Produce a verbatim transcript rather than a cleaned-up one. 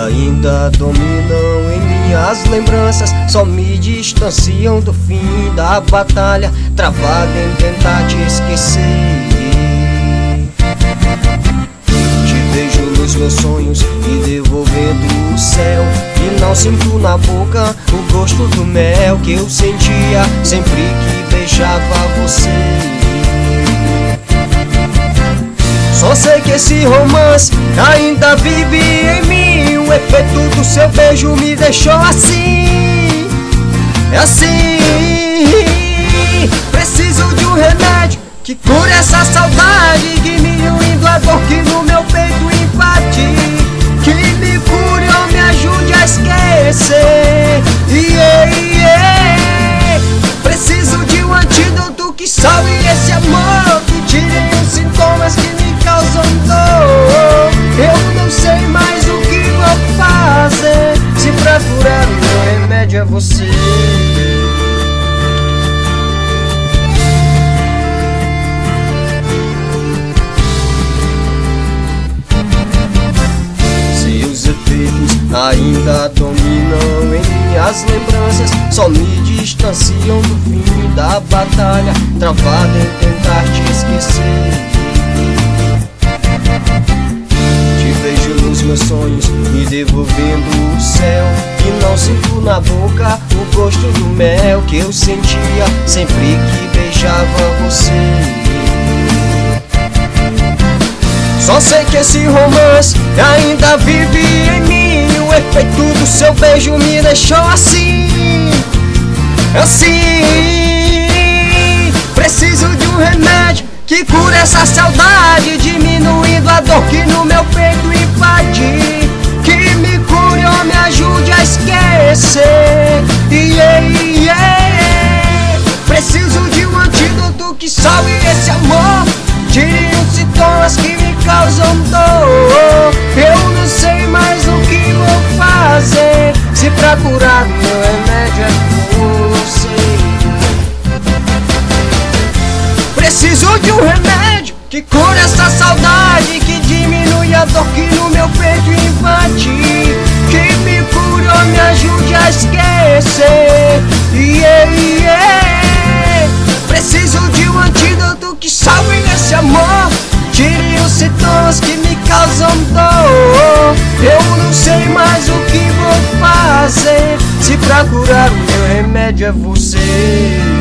ainda dominam em minhas lembranças, só me distanciam do fim da batalha, travada em tentar te esquecer. Te vejo nos meus sonhos me devolvendo o céu, e não sinto na boca o gosto do mel que eu sentia sempre que beijava você. Só sei que esse romance ainda vive em mim, o efeito do seu beijo me deixou assim, é assim. Preciso de um remédio que cure essa saudade, diminuindo a dor que no meu peito invade, que me cure ou me ajude a esquecer. Yeah, yeah. Preciso de um antídoto que salve esse amor, que tire os sintomas que me causam dor. Eu não sei mais o que vou fazer, se pra curar o meu remédio é você. Seus efeitos ainda dominam em minhas lembranças, só me distanciam do fim da batalha, travada em tentar te esquecer. Nos meus sonhos me devolvendo o céu, e não sinto na boca o gosto do mel que eu sentia sempre que beijava você. Só sei que esse romance ainda vive em mim, o efeito do seu beijo me deixou assim, assim. Preciso de um remédio que cure essa saudade, diminuindo a dor que no meu peito invade, que me cure ou me ajude a esquecer. Yeah, yeah. Preciso de um antídoto que salve esse amor, tire os sintomas que me causam dor. Eu não sei mais o que vou fazer, se pra curar meu remédio é você. Preciso de um remédio que cure essa saudade, que diminui a dor que no meu peito invade, que me cure ou me ajude a esquecer. Yeah, yeah. Preciso de um antídoto que salve esse amor, tire os sintomas que me causam dor. Eu não sei mais o que vou fazer, se pra curar o meu remédio é você.